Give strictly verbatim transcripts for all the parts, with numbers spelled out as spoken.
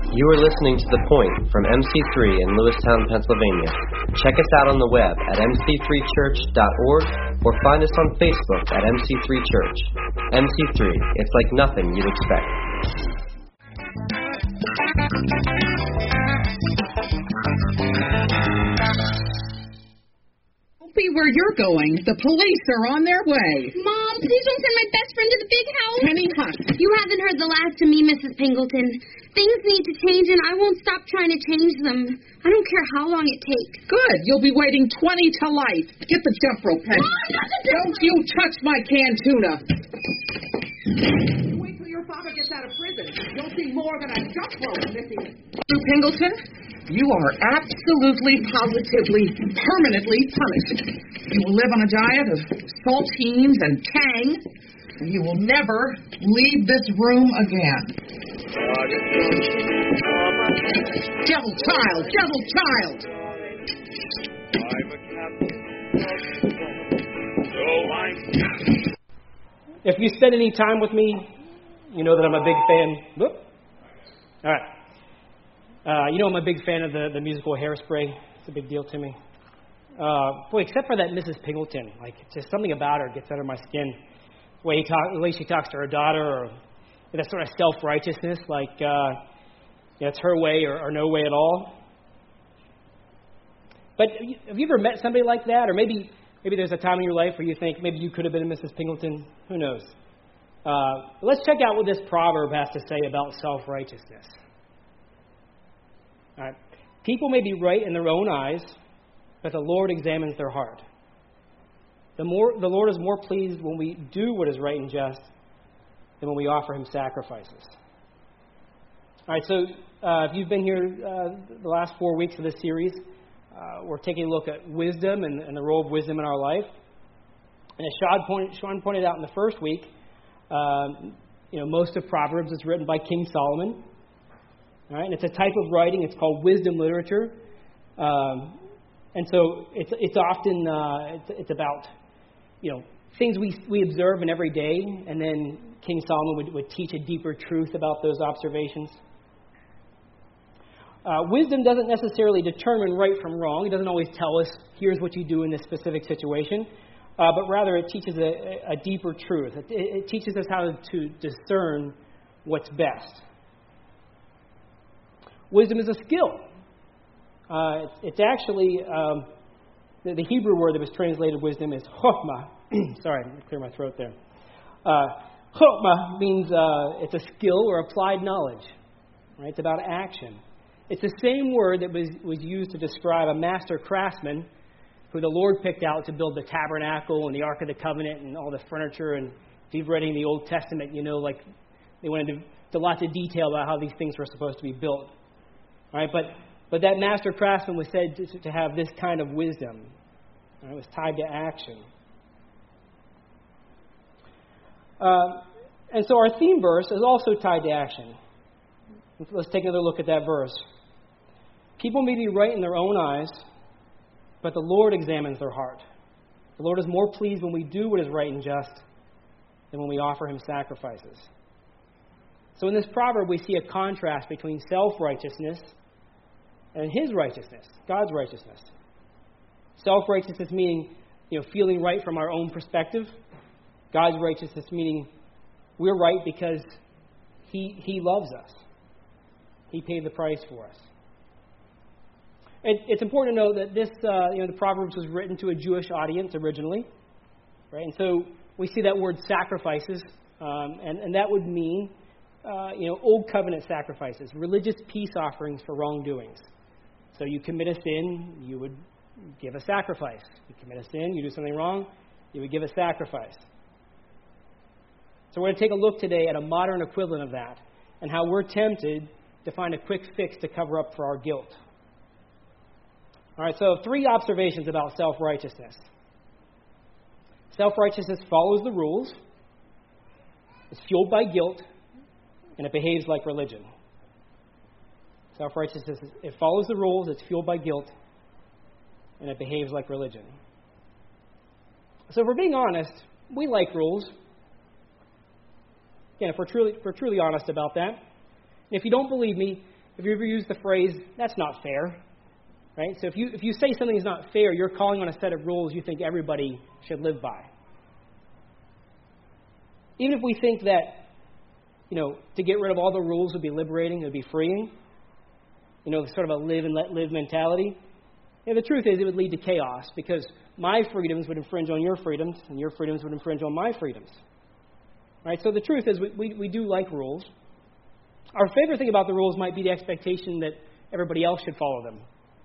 You are listening to The Point from M C three in Lewistown, Pennsylvania. Check us out on the web at m c three church dot org or find us on Facebook at M C three Church. M C three, it's like nothing you'd expect. Be where you're going. The police are on their way. Mom, please don't send my best friend to the big house. Penny, hush. You haven't heard the last of me, Missus Pingleton. Things need to change, and I won't stop trying to change them. I don't care how long it takes. Good. You'll be waiting twenty to life. Get the jump rope, Penny. Mom, not the jump Don't you touch my canned tuna. Wait till your father gets out of prison. You'll see more than a jump rope, Missy. Mister Pingleton, you are absolutely, positively, permanently punished. You will live on a diet of saltines and tang, and you will never leave this room again. Devil child, devil child! If you spend any time with me, you know that I'm a big fan. Whoop. All right. Uh, you know I'm a big fan of the, the musical Hairspray. It's a big deal to me. Uh, boy, except for that Missus Pingleton. Like, just something about her gets under my skin. The way, he talk, the way she talks to her daughter, or that sort of self-righteousness, like uh, you know, it's her way or, or no way at all. But have you ever met somebody like that? Or maybe maybe there's a time in your life where you think maybe you could have been a Missus Pingleton. Who knows? Uh, let's check out what this proverb has to say about self-righteousness. All right. People may be right in their own eyes, but the Lord examines their heart. The more the Lord is more pleased when we do what is right and just than when we offer Him sacrifices. All right, so uh, if you've been here uh, the last four weeks of this series, uh, we're taking a look at wisdom and, and the role of wisdom in our life. And as Sean pointed, Sean pointed out in the first week, um, you know, most of Proverbs is written by King Solomon. All right, and it's a type of writing. It's called wisdom literature, um, and so it's it's often uh, it's, it's about you know things we we observe in every day, and then King Solomon would, would teach a deeper truth about those observations. Uh, wisdom doesn't necessarily determine right from wrong. It doesn't always tell us here's what you do in this specific situation, uh, but rather it teaches a, a deeper truth. It, it teaches us how to discern what's best. Wisdom is a skill. Uh, it's, it's actually, um, the, the Hebrew word that was translated wisdom is chokhmah. Sorry, let me clear my throat there. Uh, chokhmah means uh, it's a skill or applied knowledge. Right? It's about action. It's the same word that was, was used to describe a master craftsman who the Lord picked out to build the tabernacle and the Ark of the Covenant and all the furniture. And if you've read in the Old Testament, you know, like they went into to lots of detail about how these things were supposed to be built. All right, but but that master craftsman was said to, to have this kind of wisdom. Right, it was tied to action. Uh, and so our theme verse is also tied to action. Let's take another look at that verse. People may be right in their own eyes, but the Lord examines their heart. The Lord is more pleased when we do what is right and just than when we offer Him sacrifices. So in this proverb, we see a contrast between self-righteousness and His righteousness, God's righteousness. Self-righteousness meaning, you know, feeling right from our own perspective. God's righteousness meaning we're right because He He loves us. He paid the price for us. And it's important to know that this, uh, you know, the Proverbs was written to a Jewish audience originally, right? And so we see that word sacrifices, um, and and that would mean. Uh, you know, old covenant sacrifices, religious peace offerings for wrongdoings. So you commit a sin, you would give a sacrifice. You commit a sin, you do something wrong, you would give a sacrifice. So we're going to take a look today at a modern equivalent of that and how we're tempted to find a quick fix to cover up for our guilt. All right, so three observations about self-righteousness. Self-righteousness follows the rules, is fueled by guilt, and it behaves like religion. Self-righteousness, it follows the rules, it's fueled by guilt, and it behaves like religion. So if we're being honest, we like rules. Again, if we're truly, if we're truly honest about that. And if you don't believe me, Have you ever used the phrase, that's not fair? Right? So if you if you say something is not fair, you're calling on a set of rules you think everybody should live by. Even if we think that, you know, to get rid of all the rules would be liberating, it would be freeing, you know, sort of a live and let live mentality, you know, the truth is it would lead to chaos because my freedoms would infringe on your freedoms and your freedoms would infringe on my freedoms. Right? So the truth is we, we, we do like rules. Our favorite thing about the rules might be the expectation that everybody else should follow them.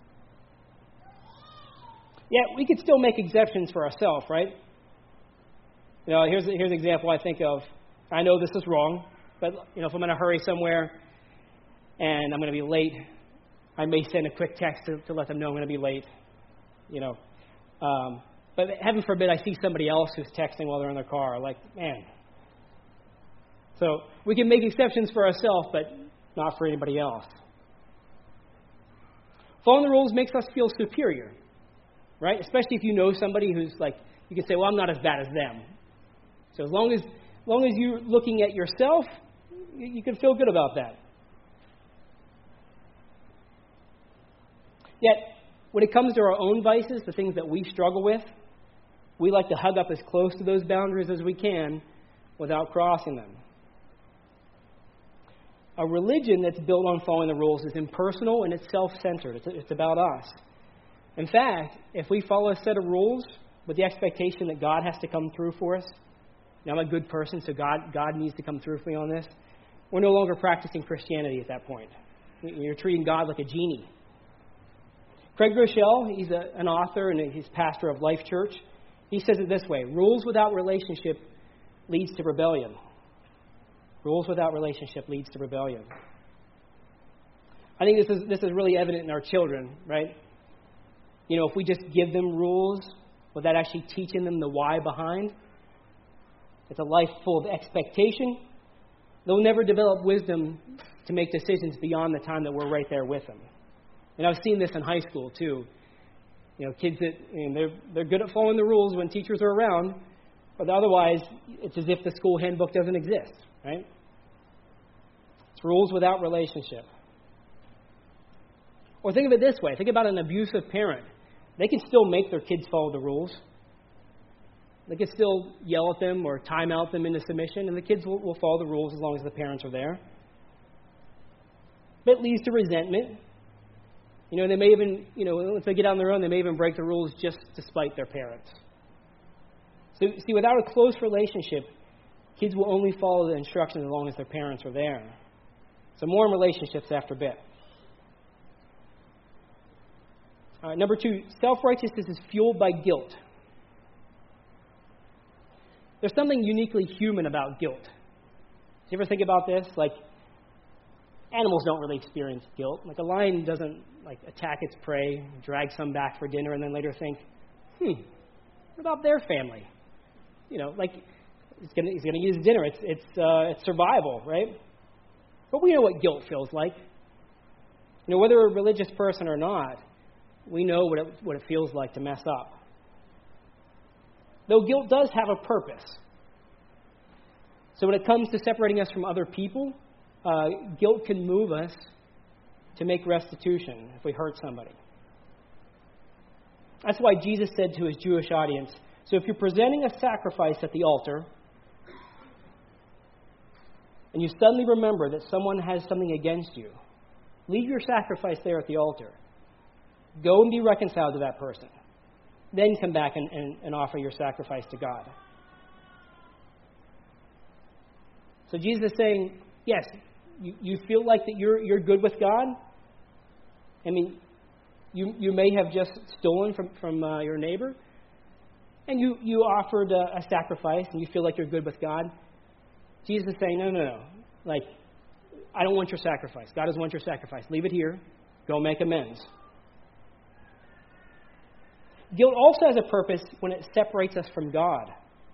Yet we could still make exceptions for ourselves, right? You know, here's here's an example I think of. I know this is wrong, but you know, if I'm in a hurry somewhere and I'm going to be late, I may send a quick text to, to let them know I'm going to be late. You know, um, but heaven forbid I see somebody else who's texting while they're in their car. Like, man. So we can make exceptions for ourselves, but not for anybody else. Following the rules makes us feel superior. Right? Especially if you know somebody who's like, you can say, well, I'm not as bad as them. So as long as, as long as you're looking at yourself, you, you can feel good about that. Yet, when it comes to our own vices, the things that we struggle with, we like to hug up as close to those boundaries as we can without crossing them. A religion that's built on following the rules is impersonal and it's self-centered. It's, it's about us. In fact, if we follow a set of rules with the expectation that God has to come through for us, I'm a good person, so God, God needs to come through for me on this, we're no longer practicing Christianity at that point. You're treating God like a genie. Craig Groeschel, he's a, an author and he's pastor of Life Church. He says it this way: rules without relationship leads to rebellion. Rules without relationship leads to rebellion. I think this is this is really evident in our children, right? You know, if we just give them rules without actually teaching them the why behind, it's a life full of expectation. They'll never develop wisdom to make decisions beyond the time that we're right there with them. And I've seen this in high school too. You know, kids that you know, they're they're good at following the rules when teachers are around, but otherwise it's as if the school handbook doesn't exist, right? It's rules without relationship. Or think of it this way: think about an abusive parent. They can still make their kids follow the rules. They can still yell at them or time out them into submission, and the kids will, will follow the rules as long as the parents are there. But it leads to resentment. You know, they may even, you know, once they get on their own, they may even break the rules just to spite their parents. So, see, without a close relationship, kids will only follow the instructions as long as their parents are there. So more in relationships after a bit. All right, number two, self-righteousness is fueled by guilt. There's something uniquely human about guilt. Do you ever think about this? Like, animals don't really experience guilt. Like, a lion doesn't, like, attack its prey, drag some back for dinner, and then later think, hmm, what about their family? You know, like, he's going he's to use dinner. It's, it's, uh, it's survival, right? But we know what guilt feels like. You know, whether we're a religious person or not, we know what it, what it feels like to mess up. Though guilt does have a purpose. So when it comes to separating us from other people, uh, guilt can move us to make restitution if we hurt somebody. That's why Jesus said to his Jewish audience, so if you're presenting a sacrifice at the altar, and you suddenly remember that someone has something against you, leave your sacrifice there at the altar. Go and be reconciled to that person. Then come back and, and, and offer your sacrifice to God. So Jesus is saying, yes, you, you feel like that you're you're good with God. I mean, you you may have just stolen from, from uh, your neighbor, and you, you offered a, a sacrifice, and you feel like you're good with God. Jesus is saying, no, no, no. Like, I don't want your sacrifice. God doesn't want your sacrifice. Leave it here. Go make amends. Guilt also has a purpose when it separates us from God.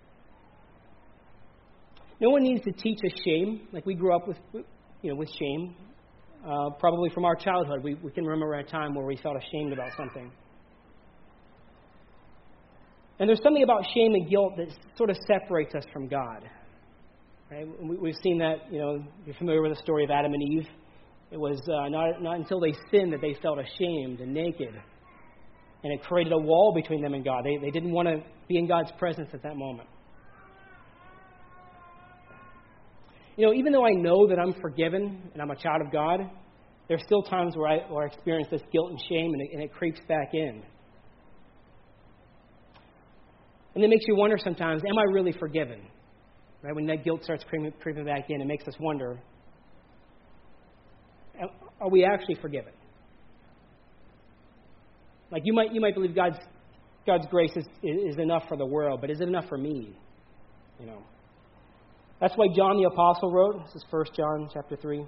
No one needs to teach us shame. Like, we grew up with, you know, with shame. Uh, probably from our childhood, we, we can remember a time where we felt ashamed about something. And there's something about shame and guilt that sort of separates us from God. Right? We, we've seen that, you know, you're familiar with the story of Adam and Eve. It was uh, not, not until they sinned that they felt ashamed and naked. And it created a wall between them and God. They, they didn't want to be in God's presence at that moment. You know, even though I know that I'm forgiven and I'm a child of God, there's still times where I, where I experience this guilt and shame, and it, and it creeps back in. And it makes you wonder sometimes, am I really forgiven? Right? When that guilt starts creeping, creeping back in, it makes us wonder, are we actually forgiven? Like you might you might believe God's God's grace is, is enough for the world, but is it enough for me? You know. That's why John the Apostle wrote, this is First John chapter three.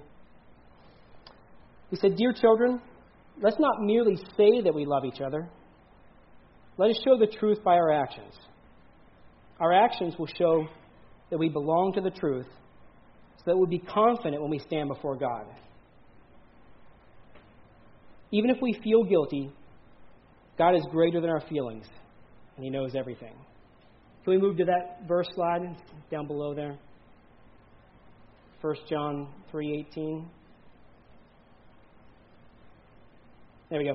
He said, "Dear children, let's not merely say that we love each other. Let us show the truth by our actions. Our actions will show that we belong to the truth, so that we'll be confident when we stand before God. Even if we feel guilty, God is greater than our feelings, and He knows everything." Can we move to that verse slide down below there? First John three eighteen. There we go.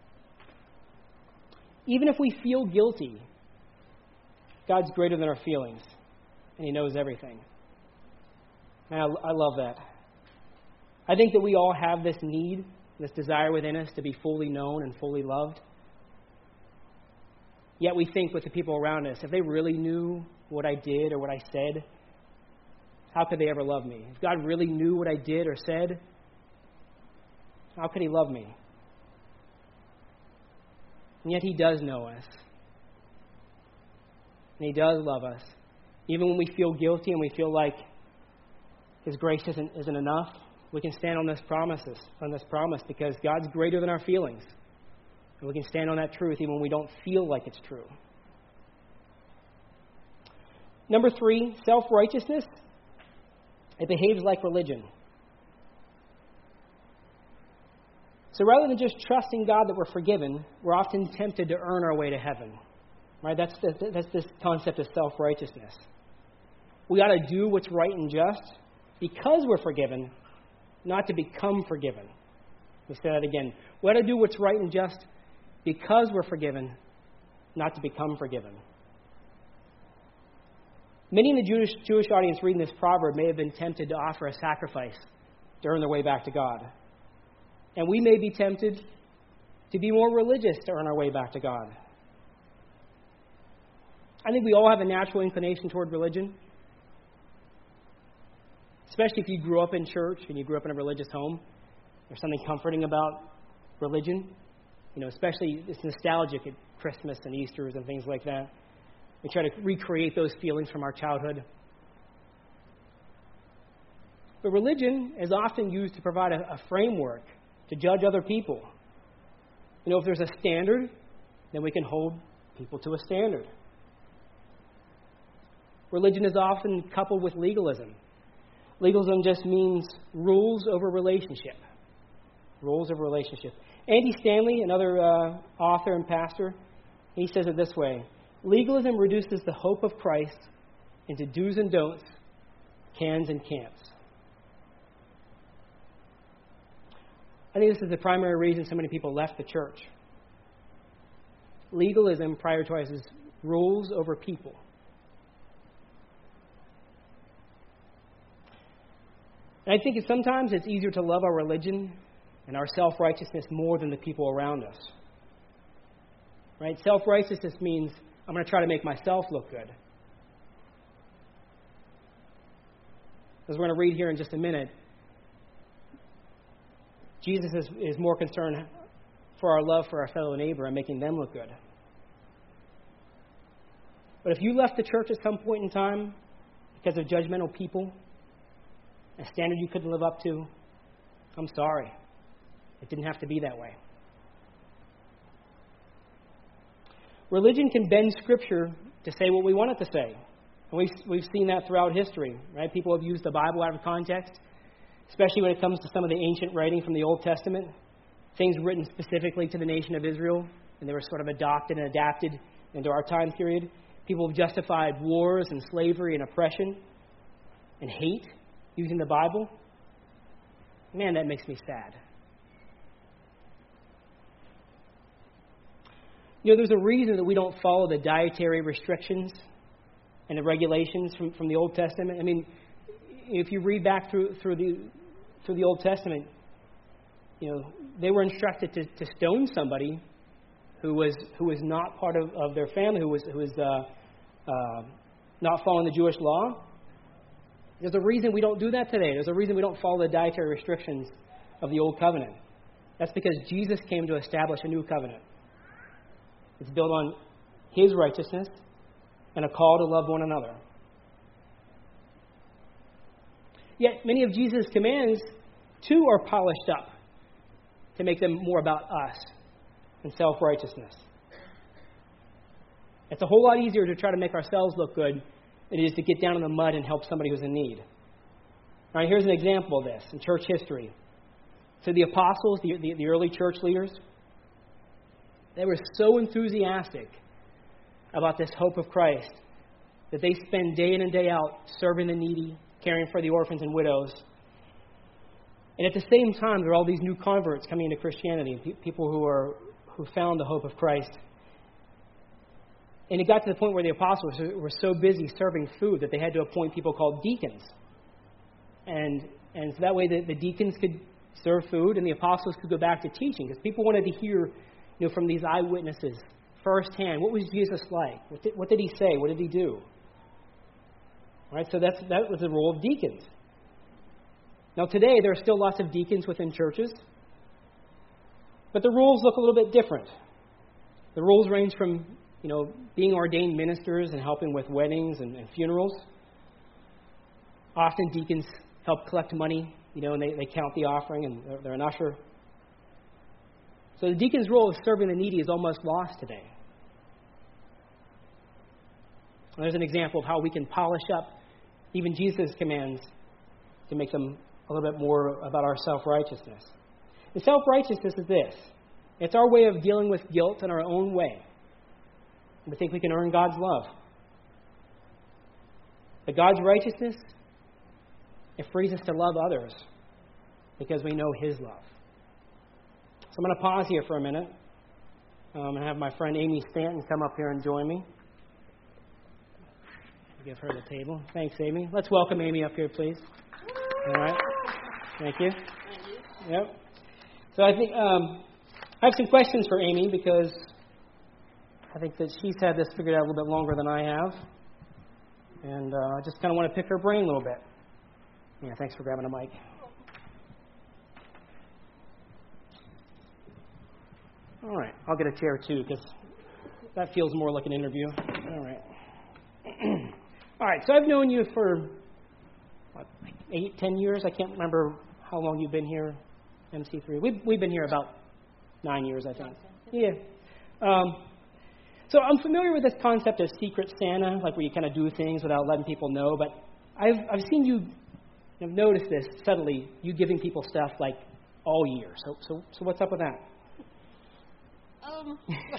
Even if we feel guilty, God's greater than our feelings, and He knows everything. And I, I love that. I think that we all have this need, this desire within us to be fully known and fully loved. Yet we think with the people around us, if they really knew what I did or what I said, how could they ever love me? If God really knew what I did or said, how could He love me? And yet He does know us. And He does love us. Even when we feel guilty and we feel like His grace isn't, isn't enough, we can stand on this promises, on this promise because God's greater than our feelings. And we can stand on that truth even when we don't feel like it's true. Number three, self-righteousness. It behaves like religion. So rather than just trusting God that we're forgiven, we're often tempted to earn our way to heaven. Right? That's the, that's this concept of self-righteousness. We got to do what's right and just because we're forgiven, not to become forgiven. Let me say that again. We got to do what's right and just because we're forgiven, not to become forgiven. Many in the Jewish, Jewish audience reading this proverb may have been tempted to offer a sacrifice to earn their way back to God. And we may be tempted to be more religious to earn our way back to God. I think we all have a natural inclination toward religion. Especially if you grew up in church and you grew up in a religious home. There's something comforting about religion. You know, especially it's nostalgic at Christmas and Easters and things like that. We try to recreate those feelings from our childhood. But religion is often used to provide a, a framework to judge other people. You know, if there's a standard, then we can hold people to a standard. Religion is often coupled with legalism. Legalism just means rules over relationship. Rules over relationship. Andy Stanley, another uh, author and pastor, he says it this way: legalism reduces the hope of Christ into do's and don'ts, cans and can'ts. I think this is the primary reason so many people left the church. Legalism prioritizes rules over people. And I think it, sometimes it's easier to love our religion and our self-righteousness more than the people around us. Right? Self-righteousness means I'm going to try to make myself look good. As we're going to read here in just a minute, Jesus is, is more concerned for our love for our fellow neighbor and making them look good. But if you left the church at some point in time because of judgmental people, a standard you couldn't live up to, I'm sorry. It didn't have to be that way. Religion can bend Scripture to say what we want it to say. And we've, we've seen that throughout history. Right? People have used the Bible out of context, especially when it comes to some of the ancient writing from the Old Testament, things written specifically to the nation of Israel, and they were sort of adopted and adapted into our time period. People have justified wars and slavery and oppression and hate using the Bible. Man, that makes me sad. You know, there's a reason that we don't follow the dietary restrictions and the regulations from, from the Old Testament. I mean, if you read back through through the through the Old Testament, you know, they were instructed to, to stone somebody who was who was not part of, of their family, who was who was uh, uh, not following the Jewish law. There's a reason we don't do that today. There's a reason we don't follow the dietary restrictions of the Old Covenant. That's because Jesus came to establish a new covenant. It's built on His righteousness and a call to love one another. Yet many of Jesus' commands, too, are polished up to make them more about us and self-righteousness. It's a whole lot easier to try to make ourselves look good than it is to get down in the mud and help somebody who's in need. All right, here's an example of this in church history. So the apostles, the, the, the early church leaders, they were so enthusiastic about this hope of Christ that they spend day in and day out serving the needy, caring for the orphans and widows. And at the same time, there are all these new converts coming into Christianity, people who are who found the hope of Christ. And it got to the point where the apostles were so busy serving food that they had to appoint people called deacons. And and so that way the, the deacons could serve food and the apostles could go back to teaching, because people wanted to hear, you know, from these eyewitnesses firsthand, what was Jesus like? What did, what did he say? What did he do? All right, so that's that was the role of deacons. Now today there are still lots of deacons within churches, but the rules look a little bit different. The rules range from, you know, being ordained ministers and helping with weddings and, and funerals. Often deacons help collect money, you know, and they, they count the offering, and they're, they're an usher. So the deacon's role of serving the needy is almost lost today. And there's an example of how we can polish up even Jesus' commands to make them a little bit more about our self-righteousness. And self-righteousness is this. It's our way of dealing with guilt in our own way. We think we can earn God's love. But God's righteousness, it frees us to love others because we know His love. So I'm going to pause here for a minute um, and have my friend Amy Stanton come up here and join me. Give her the table. Thanks, Amy. Let's welcome Amy up here, please. All right. Thank you. Thank you. Yep. So I think um, I have some questions for Amy, because I think that she's had this figured out a little bit longer than I have. And uh, I just kind of want to pick her brain a little bit. Yeah, thanks for grabbing a mic. All right. I'll get a chair, too, because that feels more like an interview. All right. All right. So I've known you for, what, like eight, ten years? I can't remember how long you've been here, M C three. We've, we've been here about nine years, I think. Yeah. Um, So I'm familiar with this concept of Secret Santa, like where you kind of do things without letting people know. But I've I've seen you, you know, notice this subtly, you giving people stuff like all year. So so so what's up with that? Um,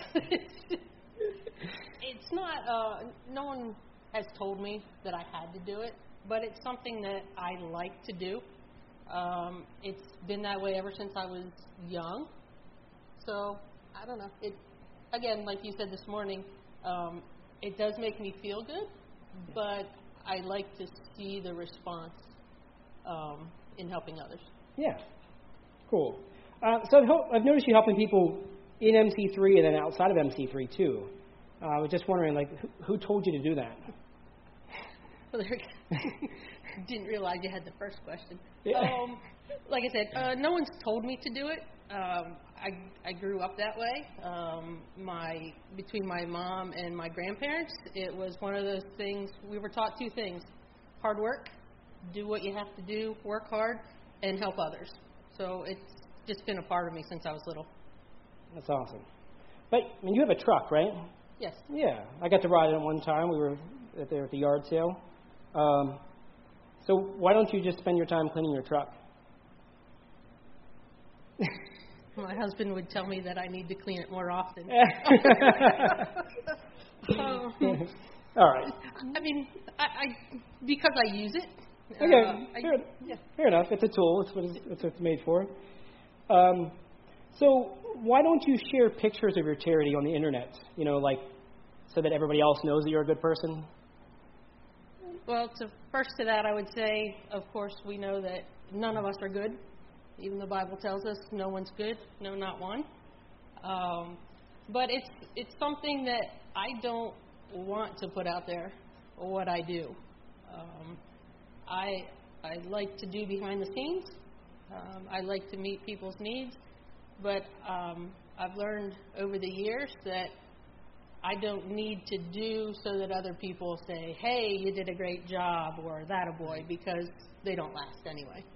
it's not. Uh, no one has told me that I had to do it, but it's something that I like to do. Um, it's been that way ever since I was young. So I don't know. It. Again, like you said this morning, um, it does make me feel good, but I like to see the response um, in helping others. Yeah, cool. Uh, so I've, ho- I've noticed you helping people in M C three and then outside of M C three too. Uh, I was just wondering, like, who, who told you to do that? Well, there, didn't realize you had the first question. Yeah. Um, like I said, uh, no one's told me to do it. Um, I, I grew up that way. Um, my between my mom and my grandparents, it was one of those things. We were taught two things: hard work, do what you have to do, work hard, and help others. So it's just been a part of me since I was little. That's awesome. But I mean, you have a truck, right? Yes. Yeah, I got to ride it one time. We were at there at the yard sale. Um, so why don't you just spend your time cleaning your truck? My husband would tell me that I need to clean it more often. um, All right. I mean, I, I because I use it, Okay, uh, fair, I, yeah. fair enough. It's a tool. It's what it's, it's what it's made for. Um, so why don't you share pictures of your charity on the internet? You know, like so that everybody else knows that you're a good person. Well, to, first to that, I would say, of course, we know that none of us are good. Even the Bible tells us no one's good, no, not one. Um, but it's it's something that I don't want to put out there, what I do. Um, I I like to do behind the scenes. Um, I like to meet people's needs, but um, I've learned over the years that I don't need to do so that other people say, hey, you did a great job, or that a boy, because they don't last anyway.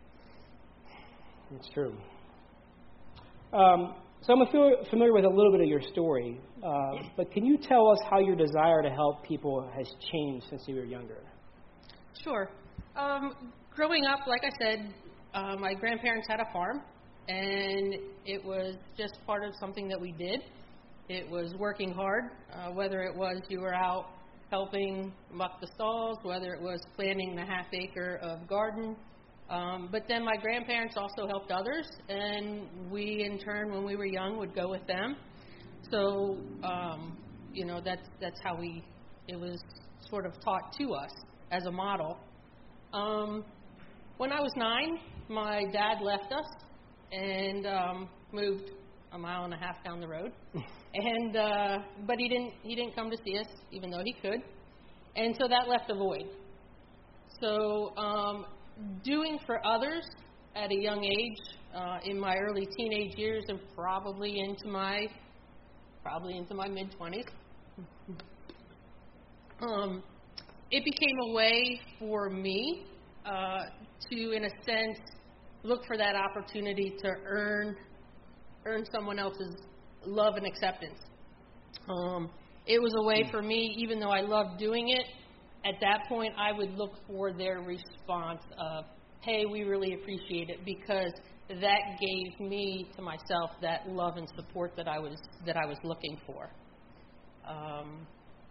It's true. Um, so I'm familiar with a little bit of your story, uh, but can you tell us how your desire to help people has changed since you were younger? Sure. Um, growing up, like I said, uh, my grandparents had a farm, and it was just part of something that we did. It was working hard, uh, whether it was you were out helping muck the stalls, whether it was planting the half acre of garden. Um, but then my grandparents also helped others, and we, in turn, when we were young, would go with them. So, um, you know, that's that's how we, it was sort of taught to us as a model. Um, when I was nine, my dad left us and um, moved a mile and a half down the road. And uh, but he didn't he didn't come to see us, even though he could. And so that left a void. So um, doing for others at a young age, uh, in my early teenage years, and probably into my probably into my mid twenties, um, it became a way for me uh, to, in a sense, look for that opportunity to earn earn someone else's love and acceptance. Um, it was a way for me, even though I loved doing it, at that point I would look for their response of, hey, we really appreciate it, because that gave me to myself that love and support that I was that I was looking for. Um,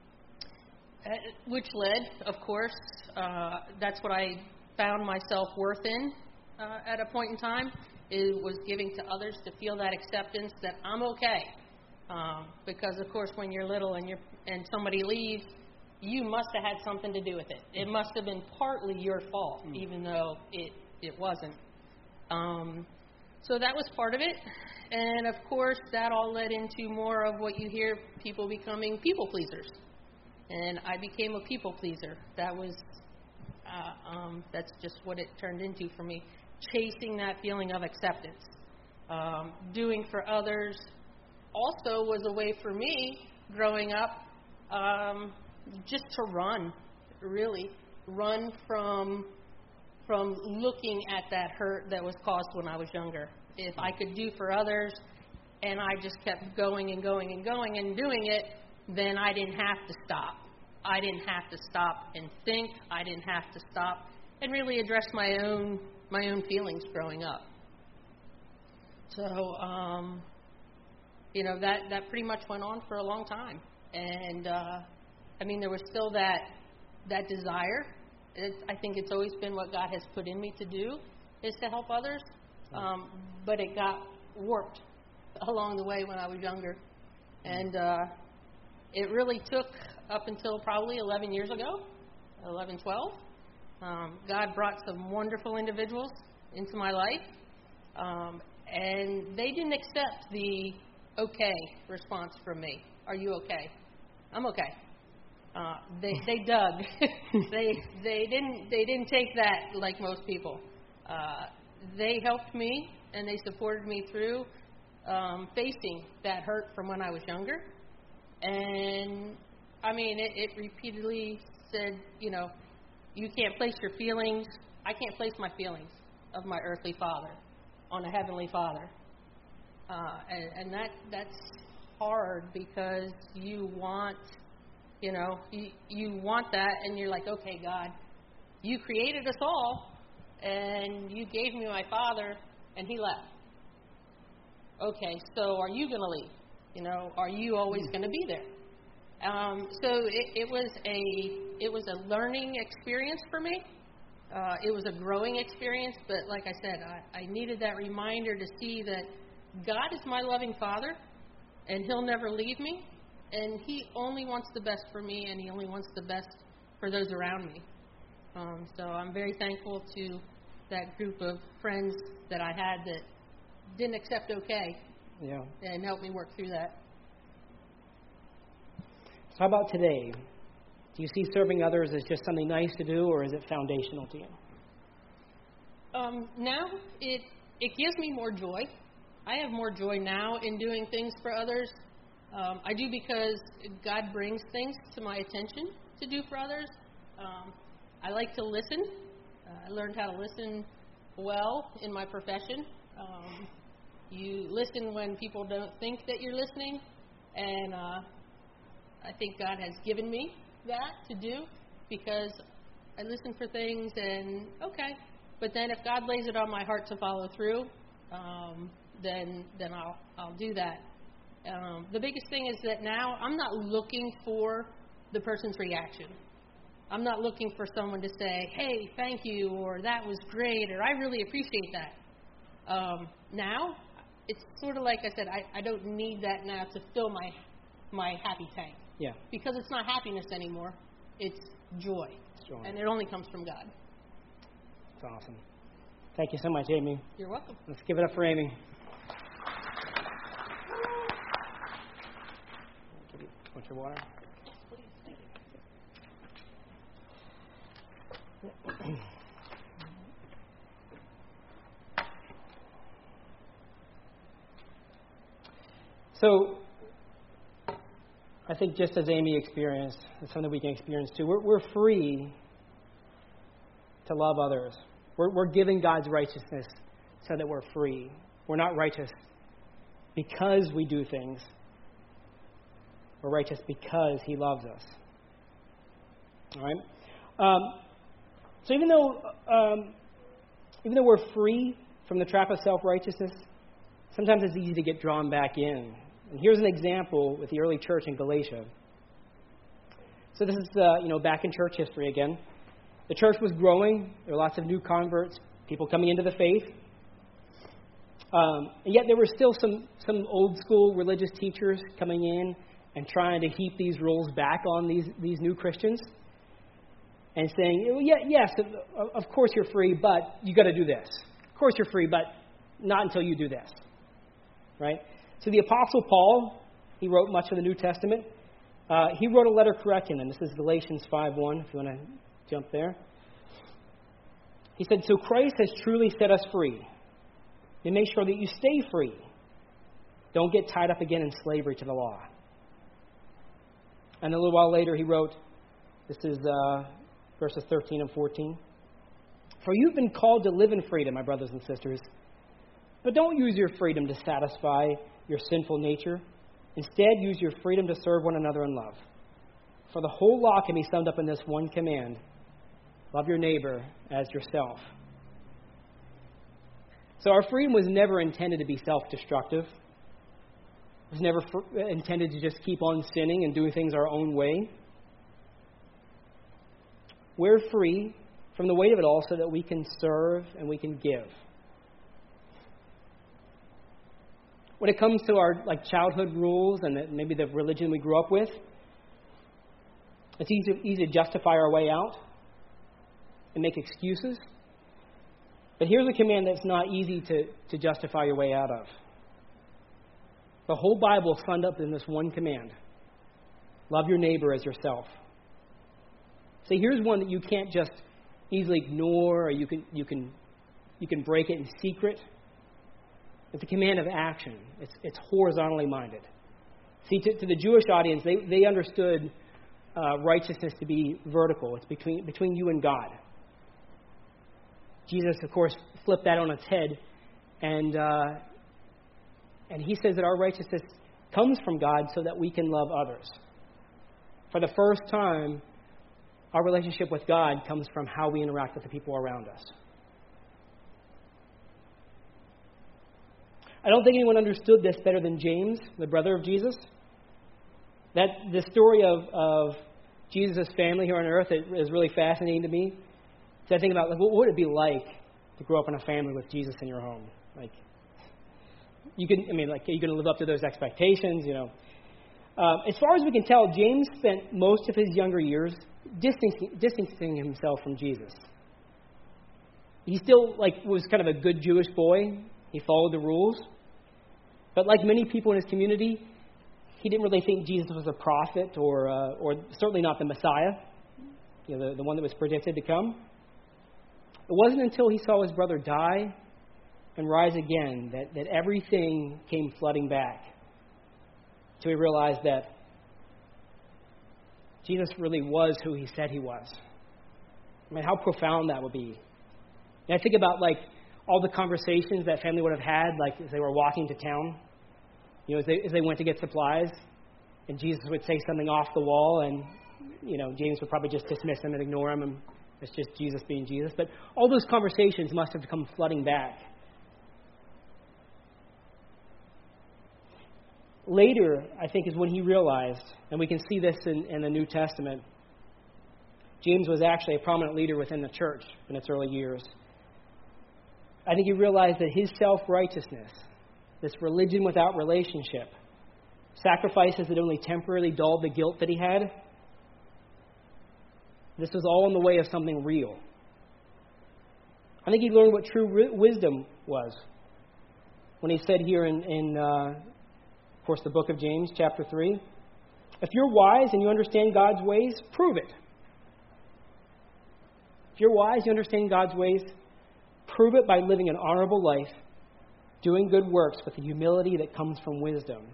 which led, of course, uh, that's what I found myself worth in uh, at a point in time. It was giving to others to feel that acceptance that I'm okay. Um, because, of course, when you're little and you're and somebody leaves, you must have had something to do with it. It must have been partly your fault, mm. even though it, it wasn't. Um, so that was part of it. And, of course, that all led into more of what you hear, people becoming people pleasers. And I became a people pleaser. That was, uh, um, that's just what it turned into for me. Chasing that feeling of acceptance. Um, doing for others also was a way for me, growing up, um, just to run, really. Run from from looking at that hurt that was caused when I was younger. If I could do for others and I just kept going and going and going and doing it, then I didn't have to stop. I didn't have to stop and think. I didn't have to stop and really address my own my own feelings growing up. So, um, you know, that, that pretty much went on for a long time. And, uh, I mean, there was still that that desire. It's, I think it's always been what God has put in me to do, is to help others. Um, but it got warped along the way when I was younger. And uh, it really took up until probably eleven years ago, eleven, twelve. Um, God brought some wonderful individuals into my life, um, and they didn't accept the okay response from me. Are you okay? I'm okay. Uh, they they dug. they they didn't they didn't take that like most people. Uh, they helped me and they supported me through um, facing that hurt from when I was younger. And I mean, it, it repeatedly said, you know, you can't place your feelings. I can't place my feelings of my earthly father on a heavenly father. Uh, and, and that that's hard, because you want, you know, you, you want that, and you're like, okay, God, you created us all, and you gave me my father, and he left. Okay, so are you going to leave? You know, are you always going to be there? Um, so it, it was a it was a learning experience for me. Uh, it was a growing experience, but like I said, I, I needed that reminder to see that God is my loving Father, and He'll never leave me, and He only wants the best for me, and He only wants the best for those around me. Um, so I'm very thankful to that group of friends that I had that didn't accept okay, Yeah. and helped me work through that. So how about today? Do you see serving others as just something nice to do, or is it foundational to you? Um, now it it gives me more joy. I have more joy now in doing things for others. Um, I do because God brings things to my attention to do for others. Um, I like to listen. Uh, I learned how to listen well in my profession. Um, you listen when people don't think that you're listening, and uh, I think God has given me that to do because I listen for things and okay, but then if God lays it on my heart to follow through, um, then then I'll I'll do that. Um, the biggest thing is that now I'm not looking for the person's reaction. I'm not looking for someone to say, "Hey, thank you," or "That was great," or "I really appreciate that." Um, now it's sort of like I said, I, I don't need that now to fill my my happy tank. Yeah. Because it's not happiness anymore. It's joy. It's joy. And it only comes from God. That's awesome. Thank you so much, Amy. You're welcome. Let's give it up for Amy. Want your water? Yes, please. Thank you. So, I think just as Amy experienced, it's something we can experience too. We're, we're free to love others. We're, we're giving God's righteousness so that we're free. We're not righteous because we do things. We're righteous because He loves us. All right. Um, so even though um, even though we're free from the trap of self-righteousness, sometimes it's easy to get drawn back in. And here's an example with the early church in Galatia. So this is, uh, you know, back in church history again. The church was growing. There were lots of new converts, people coming into the faith. Um, and yet there were still some, some old school religious teachers coming in and trying to heap these rules back on these, these new Christians. And saying, well, yeah, yes, of, of course you're free, but you got to do this. Of course you're free, but not until you do this. Right? So the Apostle Paul, he wrote much of the New Testament. Uh, he wrote a letter correcting them. This is Galatians five one, if you want to jump there. He said, so Christ has truly set us free. And make sure that you stay free. Don't get tied up again in slavery to the law. And a little while later he wrote, this is uh, verses thirteen and fourteen. For you've been called to live in freedom, my brothers and sisters. But don't use your freedom to satisfy your sinful nature. Instead, use your freedom to serve one another in love. For the whole law can be summed up in this one command. Love your neighbor as yourself. So our freedom was never intended to be self-destructive. It was never for, intended to just keep on sinning and doing things our own way. We're free from the weight of it all so that we can serve and we can give. When it comes to our like childhood rules and maybe the religion we grew up with, it's easy, easy to justify our way out and make excuses. But here's a command that's not easy to, to justify your way out of. The whole Bible is summed up in this one command. Love your neighbor as yourself. See, here's one that you can't just easily ignore, or you can you can you can break it in secret. It's a command of action. It's it's horizontally minded. See, to, to the Jewish audience, they they understood uh, righteousness to be vertical. It's between between you and God. Jesus, of course, flipped that on its head, and uh, and he says that our righteousness comes from God so that we can love others. For the first time, our relationship with God comes from how we interact with the people around us. I don't think anyone understood this better than James, the brother of Jesus. That the story of, of Jesus' family here on earth is really fascinating to me. So I think about, like, what would it be like to grow up in a family with Jesus in your home? Like, you can, I mean, like, are you going to live up to those expectations? You know, um, as far as we can tell, James spent most of his younger years distancing, distancing himself from Jesus. He still, like, was kind of a good Jewish boy. He followed the rules. But like many people in his community, he didn't really think Jesus was a prophet or, uh, or certainly not the Messiah, you know, the, the one that was predicted to come. It wasn't until he saw his brother die and rise again that, that everything came flooding back. So he realized that Jesus really was who he said he was. I mean, how profound that would be. And I think about, like, all the conversations that family would have had, like, as they were walking to town, you know, as they, as they went to get supplies, and Jesus would say something off the wall, and, you know, James would probably just dismiss him and ignore him, and it's just Jesus being Jesus. But all those conversations must have come flooding back. Later, I think, is when he realized, and we can see this in, in the New Testament, James was actually a prominent leader within the church in its early years. I think he realized that his self-righteousness, this religion without relationship, sacrifices that only temporarily dulled the guilt that he had, this was all in the way of something real. I think he learned what true ri- wisdom was when he said here in, in uh, of course, the book of James, chapter three, if you're wise and you understand God's ways, prove it. If you're wise, you understand God's ways, prove it by living an honorable life, doing good works with the humility that comes from wisdom.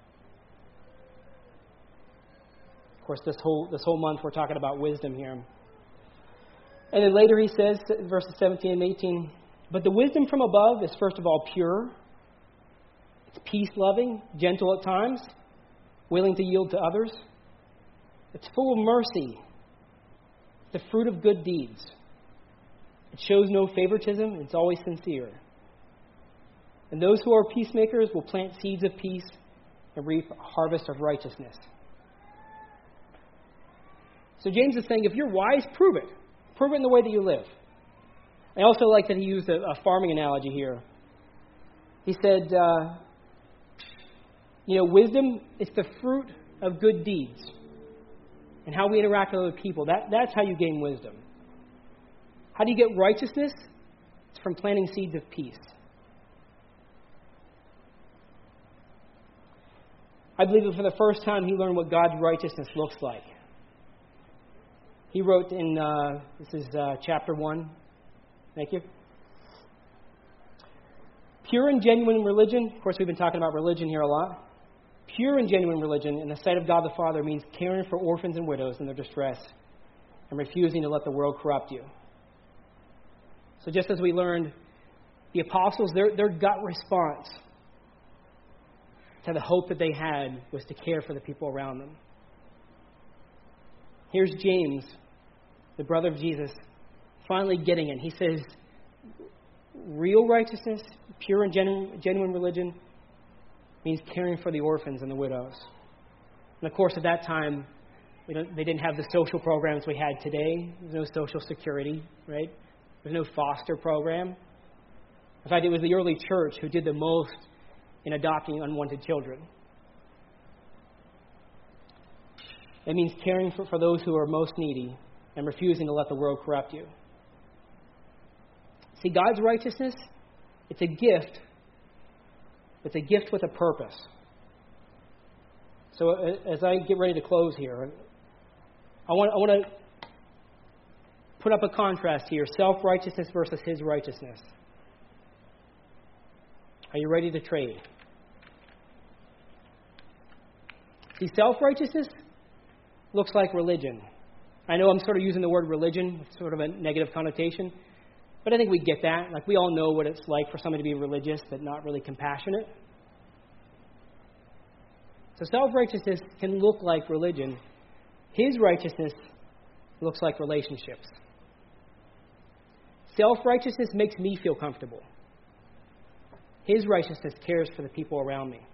Of course, this whole this whole month we're talking about wisdom here. And then later he says, verses seventeen and eighteen, but the wisdom from above is first of all pure, it's peace-loving, gentle at times, willing to yield to others. It's full of mercy, the fruit of good deeds. It shows no favoritism. It's always sincere. And those who are peacemakers will plant seeds of peace and reap a harvest of righteousness. So James is saying, if you're wise, prove it. Prove it in the way that you live. I also like that he used a, a farming analogy here. He said, uh, you know, wisdom is the fruit of good deeds. And how we interact with other people. That, that's how you gain wisdom. How do you get righteousness? It's from planting seeds of peace. I believe that for the first time he learned what God's righteousness looks like. He wrote in, uh, this is uh, chapter one. Thank you. Pure and genuine religion, of course we've been talking about religion here a lot. Pure and genuine religion in the sight of God the Father means caring for orphans and widows in their distress and refusing to let the world corrupt you. So just as we learned, the apostles, their, their gut response to the hope that they had was to care for the people around them. Here's James, the brother of Jesus, finally getting it. He says, real righteousness, pure and genuine, genuine religion, means caring for the orphans and the widows. And of course, at that time, we don't, they didn't have the social programs we had today. There's no social security, right? There's no foster program. In fact, it was the early church who did the most in adopting unwanted children. It means caring for, for those who are most needy and refusing to let the world corrupt you. See, God's righteousness, it's a gift. It's a gift with a purpose. So as I get ready to close here, I want, I want to put up a contrast here, self-righteousness versus his righteousness. Are you ready to trade? See, self-righteousness looks like religion. I know I'm sort of using the word religion with sort of a negative connotation, but I think we get that. Like, we all know what it's like for someone to be religious but not really compassionate. So self-righteousness can look like religion. His righteousness looks like relationships. Self-righteousness makes me feel comfortable. His righteousness cares for the people around me.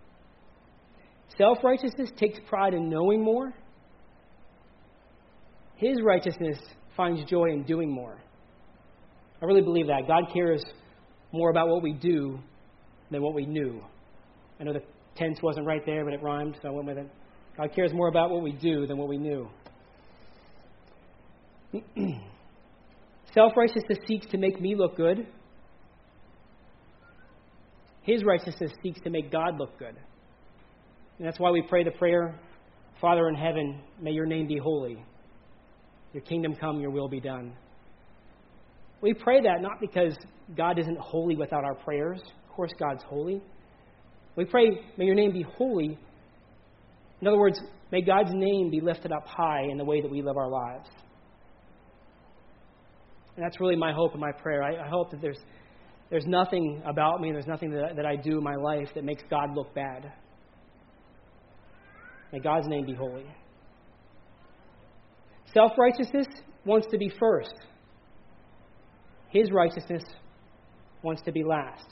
Self-righteousness takes pride in knowing more. His righteousness finds joy in doing more. I really believe that. God cares more about what we do than what we knew. I know the tense wasn't right there, but it rhymed, so I went with it. God cares more about what we do than what we knew. Self-righteousness seeks to make me look good. His righteousness seeks to make God look good. And that's why we pray the prayer, Father in heaven, may your name be holy. Your kingdom come, your will be done. We pray that not because God isn't holy without our prayers. Of course, God's holy. We pray, may your name be holy. In other words, may God's name be lifted up high in the way that we live our lives. And that's really my hope and my prayer. I, I hope that there's there's nothing about me, there's nothing that, that I do in my life that makes God look bad. May God's name be holy. Self-righteousness wants to be first. His righteousness wants to be last.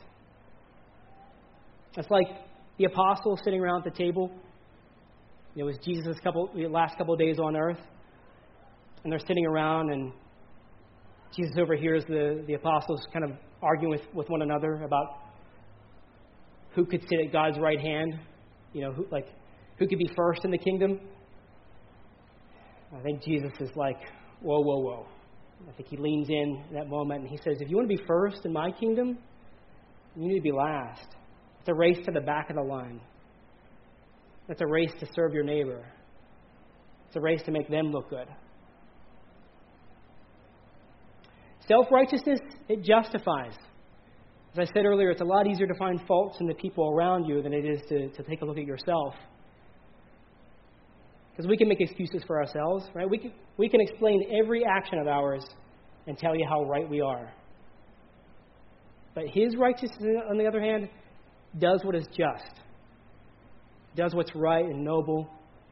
It's like the apostles sitting around at the table. It was Jesus' couple, the last couple of days on earth. And they're sitting around, and Jesus overhears the, the apostles kind of arguing with, with one another about who could sit at God's right hand. You know, who, like, who could be first in the kingdom. I think Jesus is like, whoa, whoa, whoa. I think he leans in at that moment and he says, if you want to be first in my kingdom, you need to be last. It's a race to the back of the line. It's a race to serve your neighbor. It's a race to make them look good. Self-righteousness, it justifies. As I said earlier, it's a lot easier to find faults in the people around you than it is to, to take a look at yourself. Because we can make excuses for ourselves, right? We can, we can explain every action of ours and tell you how right we are. But His righteousness, on the other hand, does what is just, does what's right and noble,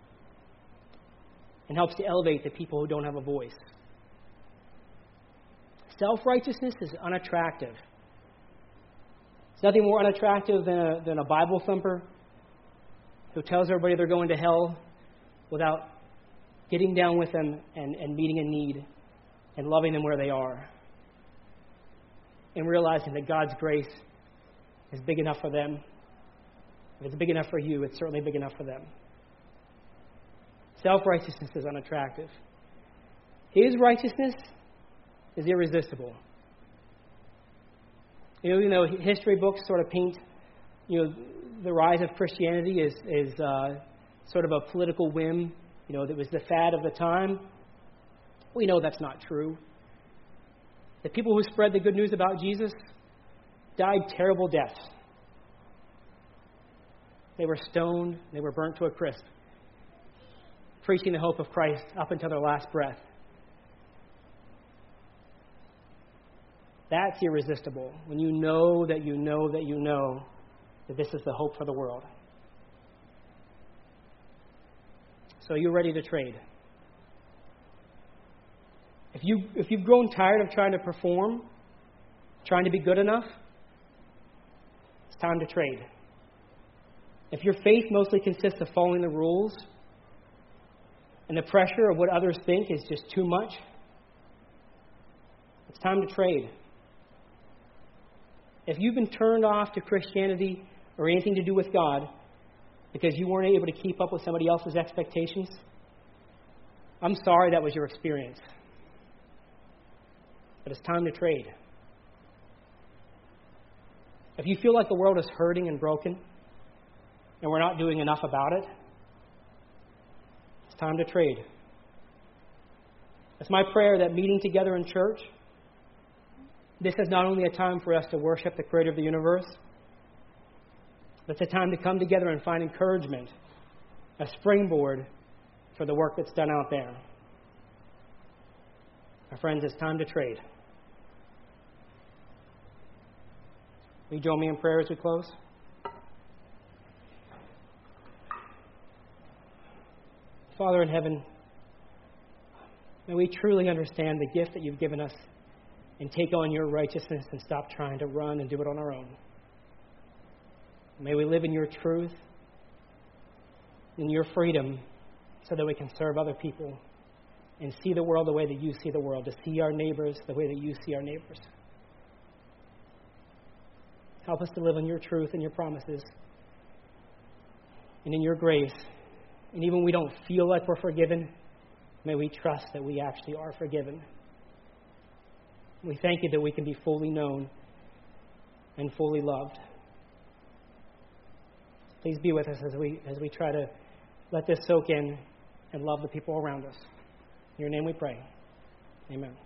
and helps to elevate the people who don't have a voice. Self-righteousness is unattractive. It's nothing more unattractive than a, than a Bible thumper who tells everybody they're going to hell without getting down with them and, and meeting a need and loving them where they are. And realizing that God's grace is big enough for them. If it's big enough for you, it's certainly big enough for them. Self-righteousness is unattractive. His righteousness is irresistible. You know, even though history books sort of paint, you know, the rise of Christianity is is uh, sort of a political whim. You know, that was the fad of the time. We know that's not true. The people who spread the good news about Jesus died terrible deaths. They were stoned. They were burnt to a crisp, preaching the hope of Christ up until their last breath. That's irresistible, when you know that you know that you know that this is the hope for the world. So you're ready to trade. If you if you've grown tired of trying to perform, trying to be good enough, it's time to trade. If your faith mostly consists of following the rules, and the pressure of what others think is just too much, it's time to trade. If you've been turned off to Christianity or anything to do with God because you weren't able to keep up with somebody else's expectations, I'm sorry that was your experience. But it's time to trade. If you feel like the world is hurting and broken and we're not doing enough about it, it's time to trade. It's my prayer that meeting together in church, this is not only a time for us to worship the Creator of the universe, but it's a time to come together and find encouragement, a springboard for the work that's done out there. My friends, it's time to trade. Will you join me in prayer as we close? Father in heaven, may we truly understand the gift that you've given us and take on your righteousness and stop trying to run and do it on our own. May we live in your truth, in your freedom, so that we can serve other people and see the world the way that you see the world, to see our neighbors the way that you see our neighbors. Help us to live in your truth and your promises and in your grace. And even when we don't feel like we're forgiven, may we trust that we actually are forgiven. We thank you that we can be fully known and fully loved. Please be with us as we as we try to let this soak in and love the people around us. In your name we pray. Amen.